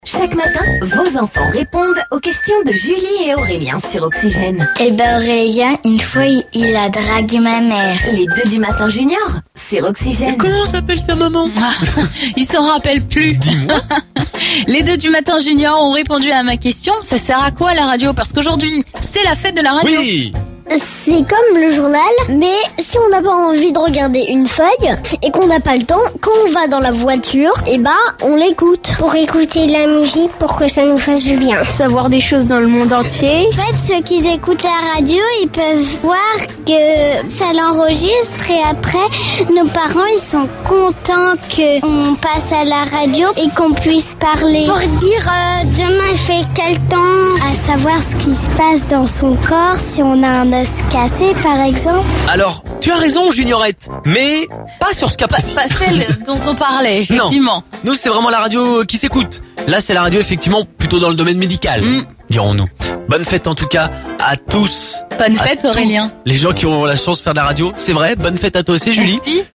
Chaque matin, vos enfants répondent aux questions de Julie et Aurélien sur Oxygène. Aurélien, une fois, il a dragué ma mère. Les 2 du matin junior sur Oxygène. Comment s'appelle ta maman? Il s'en rappelle plus. Dis-moi. Les 2 du matin junior ont répondu à ma question. Ça sert à quoi la radio? Parce qu'aujourd'hui, c'est la fête de la radio. Oui. C'est comme le journal, mais si on n'a pas envie de regarder une feuille et qu'on n'a pas le temps, quand on va dans la voiture, on l'écoute. Pour écouter de la musique, pour que ça nous fasse du bien. Savoir des choses dans le monde entier. En fait, ceux qui écoutent la radio, ils peuvent voir que ça l'enregistre et après, nos parents, ils sont contents qu'on passe à la radio et qu'on puisse parler. Pour dire demain il fait quel temps, à savoir ce qui se passe dans son corps, si on a un os cassé par exemple. Alors, tu as raison, Juniorette, mais pas sur ce cas précis. Pas celle dont on parlait, effectivement. Non. Nous, c'est vraiment la radio qui s'écoute. Là, c'est la radio, effectivement, plutôt dans le domaine médical, dirons-nous. Bonne fête, en tout cas, à tous. Bonne fête, Aurélien. Les gens qui ont la chance de faire de la radio, c'est vrai. Bonne fête à toi aussi, Julie. Merci.